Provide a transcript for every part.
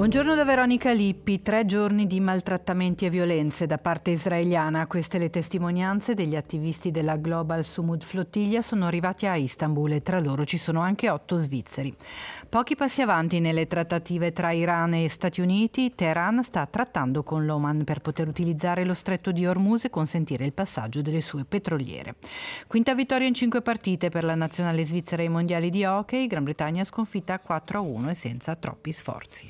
Buongiorno da Veronica Lippi. 3 giorni di maltrattamenti e violenze da parte israeliana. Queste le testimonianze degli attivisti della Global Sumud Flottiglia sono arrivati a Istanbul e tra loro ci sono anche 8 svizzeri. Pochi passi avanti nelle trattative tra Iran e Stati Uniti. Teheran sta trattando con l'Oman per poter utilizzare lo stretto di Hormuz e consentire il passaggio delle sue petroliere. Quinta vittoria in 5 partite per la nazionale svizzera ai mondiali di hockey. Gran Bretagna sconfitta 4-1 e senza troppi sforzi.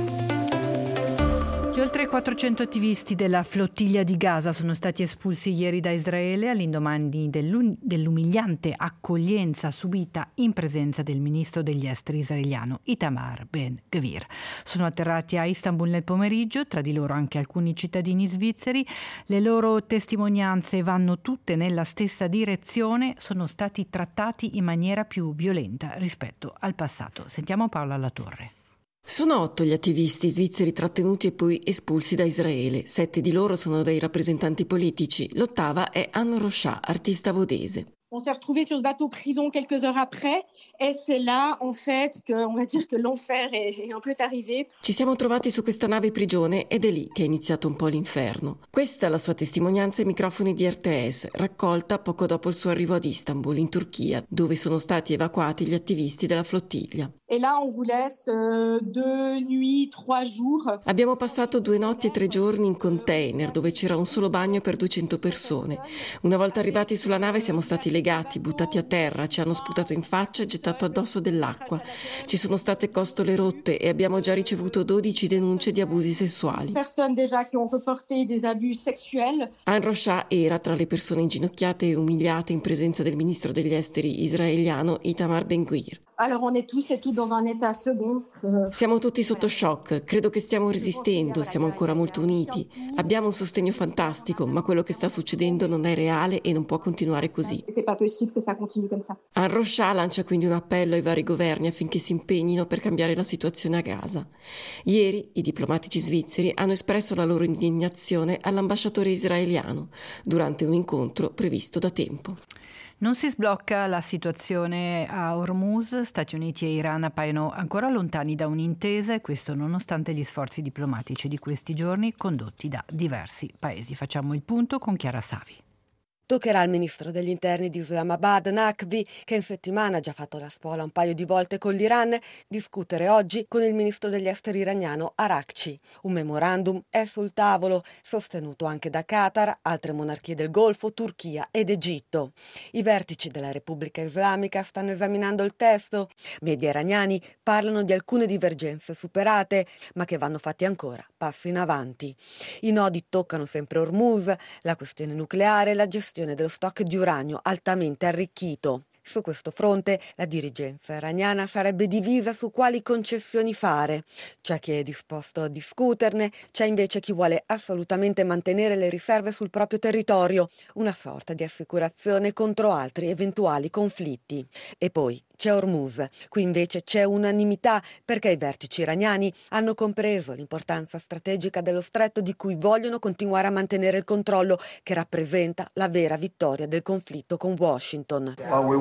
Gli oltre 400 attivisti della flottiglia di Gaza sono stati espulsi ieri da Israele all'indomani dell'umiliante accoglienza subita in presenza del ministro degli esteri israeliano Itamar Ben-Gvir. Sono atterrati a Istanbul nel pomeriggio, tra di loro anche alcuni cittadini svizzeri. Le loro testimonianze vanno tutte nella stessa direzione, sono stati trattati in maniera più violenta rispetto al passato. Sentiamo Paola Latorre. Sono 8 gli attivisti svizzeri trattenuti e poi espulsi da Israele. 7 di loro sono dei rappresentanti politici. L'8ª è Anne Rocha, artista vodese. On s'est retrouvés sur le bateau prison quelques heures après et c'est là en fait que on va dire que l'enfer est un peu arrivé. Ci siamo trovati su questa nave prigione ed è lì che è iniziato un po' l'inferno. Questa è la sua testimonianza ai microfoni di RTS, raccolta poco dopo il suo arrivo ad Istanbul, in Turchia, dove sono stati evacuati gli attivisti della flottiglia. Et là on vous laisse 2 nuits, 3 jours. Abbiamo passato 2 notti e 3 giorni in container dove c'era un solo bagno per 200 persone. Una volta arrivati sulla nave siamo stati legati, buttati a terra, ci hanno sputato in faccia e gettato addosso dell'acqua. Ci sono state costole rotte e abbiamo già ricevuto 12 denunce di abusi sessuali. Personnes déjà qui ont reporté des abus sexuels. Anne Rocha era tra le persone inginocchiate e umiliate in presenza del ministro degli esteri israeliano Itamar Ben-Gvir. Alors on est tous et toutes dans un état second. Siamo tutti sotto shock, credo che stiamo resistendo, siamo ancora molto uniti. Abbiamo un sostegno fantastico, ma quello che sta succedendo non è reale e non può continuare così. C'est pas possible que ça continue comme ça. Anne Rocha lancia quindi un appello ai vari governi affinché si impegnino per cambiare la situazione a Gaza. Ieri i diplomatici svizzeri hanno espresso la loro indignazione all'ambasciatore israeliano durante un incontro previsto da tempo. Non si sblocca la situazione a Hormuz. Stati Uniti e Iran appaiono ancora lontani da un'intesa e questo nonostante gli sforzi diplomatici di questi giorni condotti da diversi paesi. Facciamo il punto con Chiara Savi. Toccherà al ministro degli interni di Islamabad, Naqvi, che in settimana ha già fatto la spola un paio di volte con l'Iran, discutere oggi con il ministro degli esteri iraniano Araghchi. Un memorandum è sul tavolo, sostenuto anche da Qatar, altre monarchie del Golfo, Turchia ed Egitto. I vertici della Repubblica Islamica stanno esaminando il testo. Media iraniani parlano di alcune divergenze superate, ma che vanno fatti ancora passi in avanti. I nodi toccano sempre Hormuz, la questione nucleare e la gestione dello stock di uranio altamente arricchito. Su questo fronte la dirigenza iraniana sarebbe divisa su quali concessioni fare. C'è chi è disposto a discuterne, c'è invece chi vuole assolutamente mantenere le riserve sul proprio territorio, una sorta di assicurazione contro altri eventuali conflitti. E poi c'è Hormuz. Qui invece c'è unanimità perché i vertici iraniani hanno compreso l'importanza strategica dello stretto di cui vogliono continuare a mantenere il controllo, che rappresenta la vera vittoria del conflitto con Washington.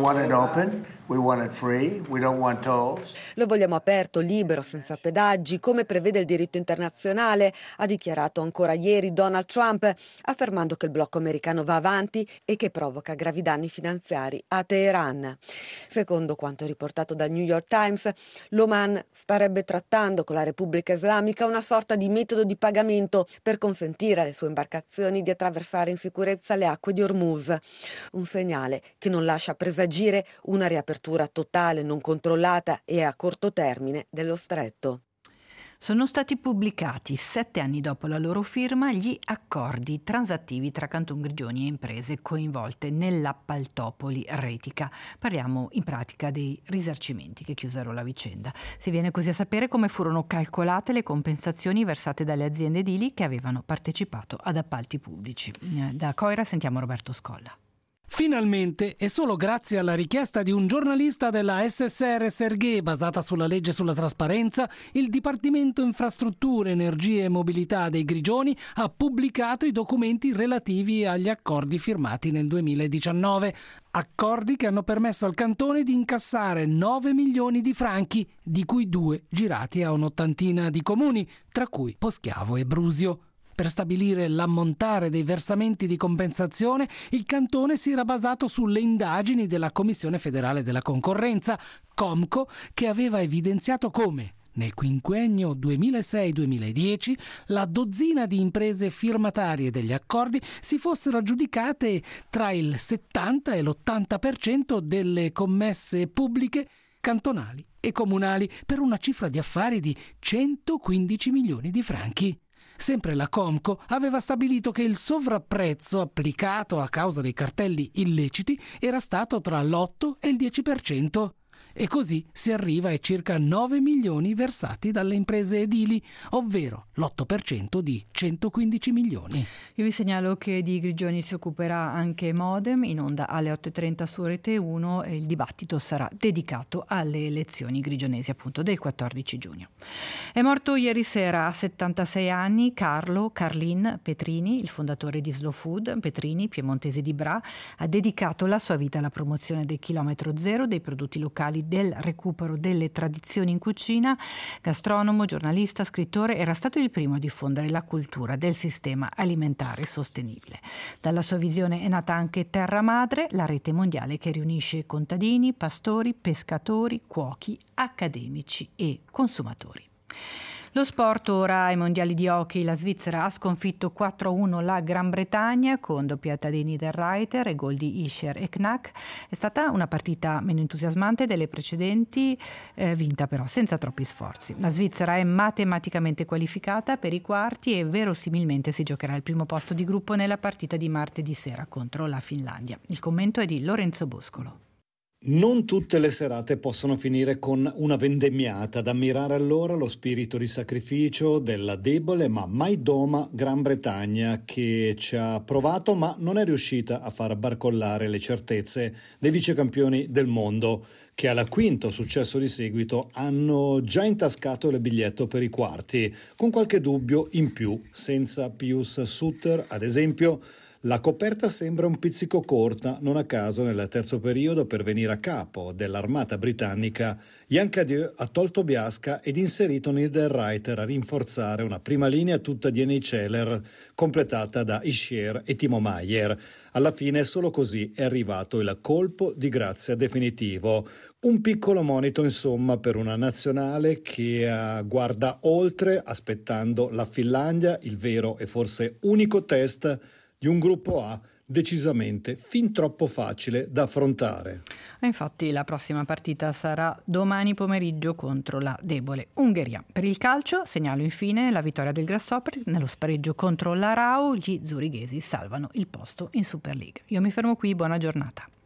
Lo vogliamo aperto, libero, senza pedaggi, come prevede il diritto internazionale, ha dichiarato ancora ieri Donald Trump, affermando che il blocco americano va avanti e che provoca gravi danni finanziari a Teheran. Secondo quanto riportato dal New York Times, l'Oman starebbe trattando con la Repubblica Islamica una sorta di metodo di pagamento per consentire alle sue imbarcazioni di attraversare in sicurezza le acque di Hormuz. Un segnale che non lascia presagire una riapertura totale, non controllata e a corto termine dello stretto. Sono stati pubblicati 7 anni dopo la loro firma gli accordi transattivi tra Canton Grigioni e imprese coinvolte nell'appaltopoli Retica. Parliamo in pratica dei risarcimenti che chiusero la vicenda. Si viene così a sapere come furono calcolate le compensazioni versate dalle aziende edili che avevano partecipato ad appalti pubblici. Da Coira sentiamo Roberto Scolla. Finalmente, e solo grazie alla richiesta di un giornalista della SSR Serghe basata sulla legge sulla trasparenza, il Dipartimento Infrastrutture, Energie e Mobilità dei Grigioni ha pubblicato i documenti relativi agli accordi firmati nel 2019. Accordi che hanno permesso al cantone di incassare 9 milioni di franchi, di cui 2 girati a un'ottantina di comuni, tra cui Poschiavo e Brusio. Per stabilire l'ammontare dei versamenti di compensazione, il cantone si era basato sulle indagini della Commissione federale della concorrenza, Comco, che aveva evidenziato come, nel quinquennio 2006-2010, la dozzina di imprese firmatarie degli accordi si fossero aggiudicate tra il 70 e l'80% delle commesse pubbliche, cantonali e comunali, per una cifra di affari di 115 milioni di franchi. Sempre la Comco aveva stabilito che il sovrapprezzo applicato a causa dei cartelli illeciti era stato tra l'8 e il 10%. E così si arriva ai circa 9 milioni versati dalle imprese edili, ovvero l'8% di 115 milioni. Io vi segnalo che di Grigioni si occuperà anche Modem, in onda alle 8.30 su Rete 1, e il dibattito sarà dedicato alle elezioni grigionesi, appunto, del 14 giugno. È morto ieri sera a 76 anni Carlin Petrini, il fondatore di Slow Food. Petrini, piemontese di Bra, ha dedicato la sua vita alla promozione del chilometro zero, dei prodotti locali, del recupero delle tradizioni in cucina. Gastronomo, giornalista, scrittore, era stato il primo a diffondere la cultura del sistema alimentare sostenibile. Dalla sua visione è nata anche Terra Madre, la rete mondiale che riunisce contadini, pastori, pescatori, cuochi, accademici e consumatori. Lo sport ora ai mondiali di hockey. La Svizzera ha sconfitto 4-1 la Gran Bretagna con doppietta di Niederreiter e gol di Ischer e Knack. È stata una partita meno entusiasmante delle precedenti, vinta però senza troppi sforzi. La Svizzera è matematicamente qualificata per i quarti e verosimilmente si giocherà il primo posto di gruppo nella partita di martedì sera contro la Finlandia. Il commento è di Lorenzo Boscolo. Non tutte le serate possono finire con una vendemmiata, ad ammirare allora lo spirito di sacrificio della debole ma mai doma Gran Bretagna, che ci ha provato ma non è riuscita a far barcollare le certezze dei vicecampioni del mondo, che alla quinto successo di seguito hanno già intascato il biglietto per i quarti, con qualche dubbio in più. Senza Pius Sutter, ad esempio, la coperta sembra un pizzico corta. Non a caso nel terzo periodo, per venire a capo dell'armata britannica, Jan Cadieux ha tolto Biasca ed inserito Niederreiter a rinforzare una prima linea tutta di NHL completata da Ischier e Timo Maier. Alla fine solo così è arrivato il colpo di grazia definitivo. Un piccolo monito insomma per una nazionale che guarda oltre, aspettando la Finlandia, il vero e forse unico test di un gruppo A decisamente fin troppo facile da affrontare. Infatti la prossima partita sarà domani pomeriggio contro la debole Ungheria. Per il calcio segnalo infine la vittoria del Grasshopper nello spareggio contro l'Arau. Gli zurighesi salvano il posto in Super League. Io mi fermo qui, buona giornata.